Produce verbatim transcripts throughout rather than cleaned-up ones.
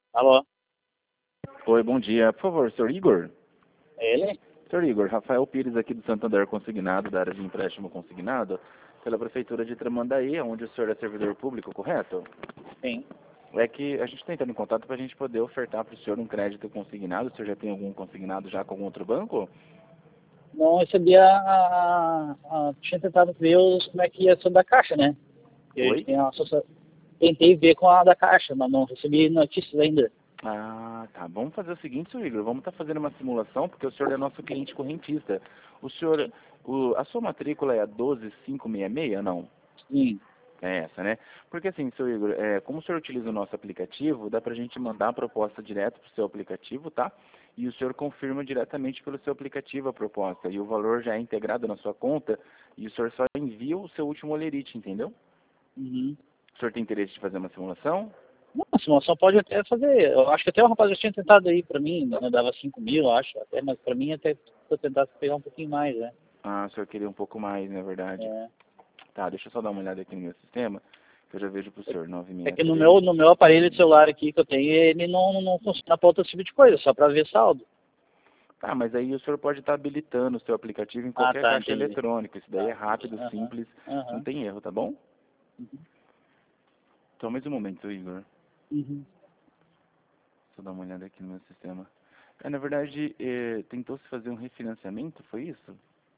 Alô? Oi, bom dia. Por favor, senhor Igor? Ele? Senhor Igor, Rafael Pires aqui do Santander Consignado, da área de empréstimo consignado, pela Prefeitura de Tramandaí, onde o senhor é servidor público, correto? Sim. É que a gente está entrando em contato para a gente poder ofertar para o senhor um crédito consignado. O senhor já tem algum consignado já com algum outro banco? Não recebi a, a, a- Tinha tentado ver os, como é que ia ser da Caixa, né? Porque a gente Oi? tem uma associa... Tentei ver com a da Caixa, mas não recebi notícias ainda. Ah, tá. Vamos fazer o seguinte, senhor Igor, vamos estar fazendo uma simulação, porque o senhor é nosso cliente correntista. O senhor, o, a sua matrícula é a doze cinco seis seis, não? Sim. É essa, né? Porque assim, seu Igor, é, como o senhor utiliza o nosso aplicativo, dá pra gente mandar a proposta direto pro seu aplicativo, tá? E o senhor confirma diretamente pelo seu aplicativo a proposta. E o valor já é integrado na sua conta e o senhor só envia o seu último olerite, entendeu? Uhum. O senhor tem interesse de fazer uma simulação? Não, a simulação pode até fazer. Eu acho que até o rapaz já tinha tentado aí pra mim, né? Dava cinco mil, eu acho. Até, mas pra mim até eu tentar pegar um pouquinho mais, né? Ah, o senhor queria um pouco mais, na verdade. É, Tá, deixa eu só dar uma olhada aqui no meu sistema, que eu já vejo pro senhor, é que no nove seis três. meu, no meu aparelho de celular aqui que eu tenho, ele não, não funciona pra outro tipo de coisa, só pra ver saldo. Tá, mas aí o senhor pode estar habilitando o seu aplicativo em Ah, qualquer tá, caixa entendi. eletrônica. Isso daí Tá, é entendi. rápido, Aham, simples, não aham. tem erro, tá bom? Uhum. Só mais um momento, Igor. Uhum. Deixa eu dar uma olhada aqui no meu sistema. É, na verdade, eh, tentou-se fazer um refinanciamento, foi isso?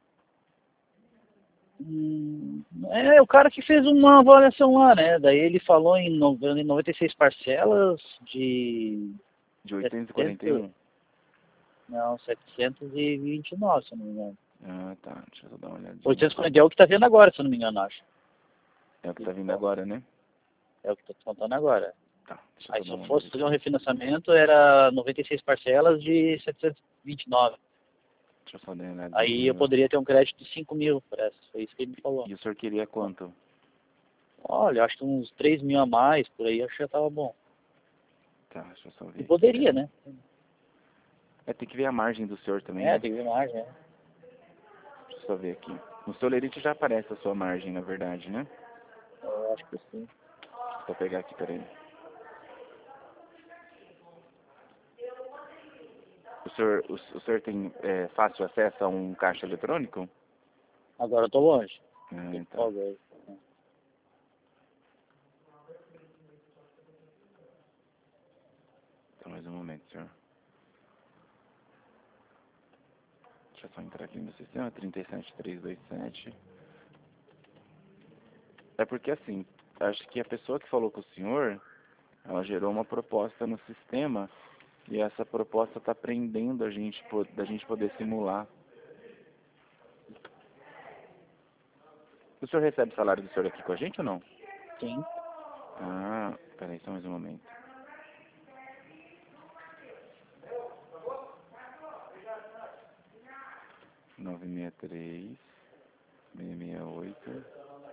Hum, É o cara que fez uma avaliação lá, né? Daí ele falou em nove- em noventa e seis parcelas de De oitocentos e quarenta e setecentos, um? não, setecentos e vinte e nove, se eu não me engano. Ah, tá. Deixa eu só dar uma olhadinha. oitocentos e quarenta é o que tá vendo agora, se eu não me engano, acho. É o que tá Ele vindo falou. agora, né? É o que tô te contando agora. Tá, deixa eu Aí só se dar eu uma olhada fosse fazer um aqui. refinanciamento, era noventa e seis parcelas de setecentos e vinte e nove. Deixa eu só dar uma olhadinha aqui Aí no eu meu... poderia ter um crédito de cinco mil, parece. Foi isso que ele me falou. E o senhor queria quanto? Olha, acho que uns três mil a mais, por aí, acho que já tava bom. Tá, deixa eu só E ver aqui, poderia, peraí. né? É, tem que ver a margem do senhor também, É, né? tem que ver mais, né? Deixa eu só ver aqui. No seu lerite já aparece a sua margem, na verdade, né? Eu acho que sim. Vou pegar aqui, peraí. O senhor, o, o senhor tem é, fácil acesso a um caixa eletrônico? Agora eu tô longe. Ah, Tem então. folga aí. Então, mais um momento, senhor. Deixa eu só entrar aqui no meu sistema. trinta e sete, trezentos e vinte e sete. É porque, assim, acho que a pessoa que falou com o senhor, ela gerou uma proposta no sistema e essa proposta está prendendo a gente, po- da gente poder simular. O senhor recebe o salário do senhor aqui com a gente ou não? Sim. Ah, peraí, só mais um momento. nove seis três, seis seis oito.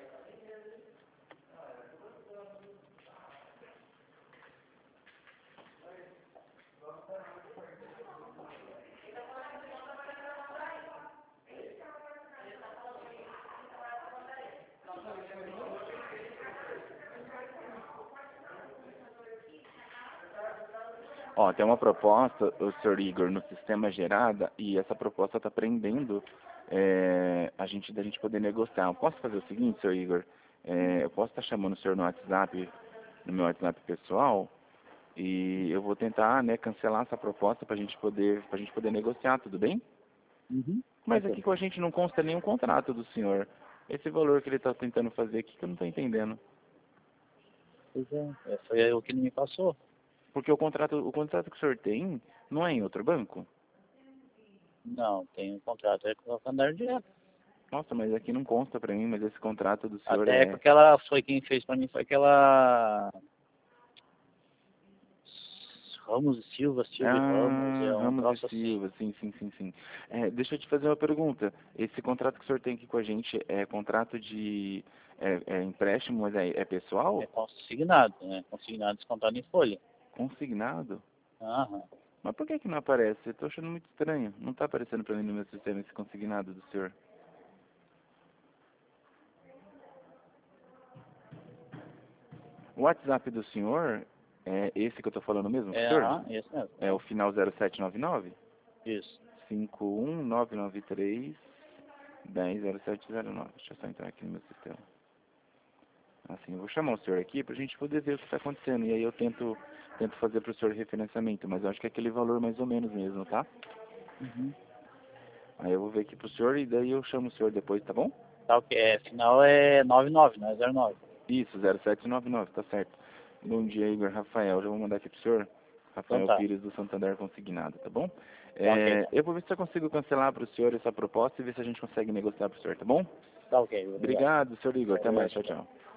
Ó, tem uma proposta, o senhor Igor, no sistema gerada e essa proposta está prendendo é, a gente da gente poder negociar. Eu posso fazer o seguinte, senhor Igor? É, eu posso estar chamando o senhor no WhatsApp, no meu WhatsApp pessoal, e eu vou tentar, né, cancelar essa proposta para a gente poder, para gente poder negociar, tudo bem? Uhum. Mas Ok. aqui com a gente não consta nenhum contrato do senhor. Esse valor que ele está tentando fazer aqui que eu não estou entendendo. Pois é. É, foi o que ele me passou. Porque o contrato, o contrato que o senhor tem não é em outro banco? Não, tem um contrato é com o Santander direto. Nossa, mas aqui não consta para mim, mas esse contrato do senhor Até com é aquela, foi quem fez pra mim, foi aquela Ramos e Silva, Silva e Ramos, é Ah, um Ramos e troço assim. Silva, sim, sim, sim, sim. É, deixa eu te fazer uma pergunta. Esse contrato que o senhor tem aqui com a gente é contrato de é, é empréstimo, mas é, é É pessoal? consignado, né? Consignado descontado em folha. Consignado? Aham. Mas por que que não aparece? Eu tô achando muito estranho. Não tá aparecendo para mim no meu sistema esse consignado do senhor. O WhatsApp do senhor É esse que eu tô falando mesmo, É, senhor? aham, esse mesmo. É o final zero sete nove nove? Isso. cinco um nove nove três um zero zero sete zero nove. Deixa eu só entrar aqui no meu sistema. Assim, eu vou chamar o senhor aqui pra gente poder ver o que está acontecendo. E aí eu tento, tento fazer pro senhor referenciamento, mas eu acho que é aquele valor mais ou menos mesmo, tá? Uhum. Aí eu vou ver aqui pro senhor e daí eu chamo o senhor depois, tá bom? Tá ok. É, final é nove nove, não é zero nove. Isso, zero sete nove nove, tá certo. Bom dia, Igor Rafael. Já vou mandar aqui pro senhor. Então Rafael tá. Pires do Santander Consignado, tá bom? Tá ok, É, então. eu vou ver se eu consigo cancelar pro senhor essa proposta e ver se a gente consegue negociar pro senhor, tá bom? Tá ok, obrigado. Obrigado, senhor Igor. Até mais. Adeus, Tchau, tchau. tchau.